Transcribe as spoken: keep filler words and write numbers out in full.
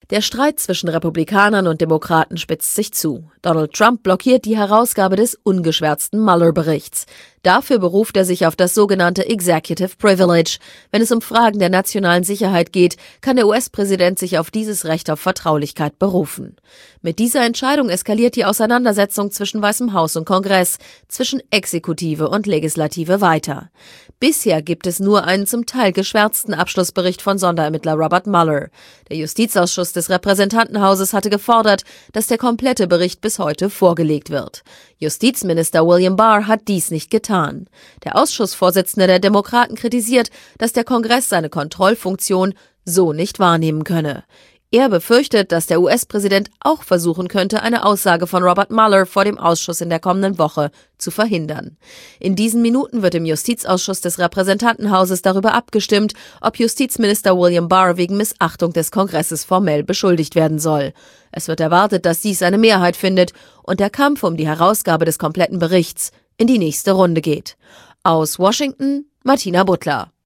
Der Streit zwischen Republikanern und Demokraten spitzt sich zu. Donald Trump blockiert die Herausgabe des ungeschwärzten Mueller-Berichts. Dafür beruft er sich auf das sogenannte Executive Privilege. Wenn es um Fragen der nationalen Sicherheit geht, kann der U S-Präsident sich auf dieses Recht auf Vertraulichkeit berufen. Mit dieser Entscheidung eskaliert die Auseinandersetzung zwischen Weißem Haus und Kongress, zwischen Exekutive und Legislative weiter. Bisher gibt es nur einen zum Teil geschwärzten Abschlussbericht von Sonderermittler Robert Mueller. Der Justizausschuss des Repräsentantenhauses hatte gefordert, dass der komplette Bericht bis heute vorgelegt wird. Justizminister William Barr hat dies nicht getan. Der Ausschussvorsitzende der Demokraten kritisiert, dass der Kongress seine Kontrollfunktion so nicht wahrnehmen könne. Er befürchtet, dass der U S-Präsident auch versuchen könnte, eine Aussage von Robert Mueller vor dem Ausschuss in der kommenden Woche zu verhindern. In diesen Minuten wird im Justizausschuss des Repräsentantenhauses darüber abgestimmt, ob Justizminister William Barr wegen Missachtung des Kongresses formell beschuldigt werden soll. Es wird erwartet, dass dies eine Mehrheit findet und der Kampf um die Herausgabe des kompletten Berichts in die nächste Runde geht. Aus Washington, Martina Butler.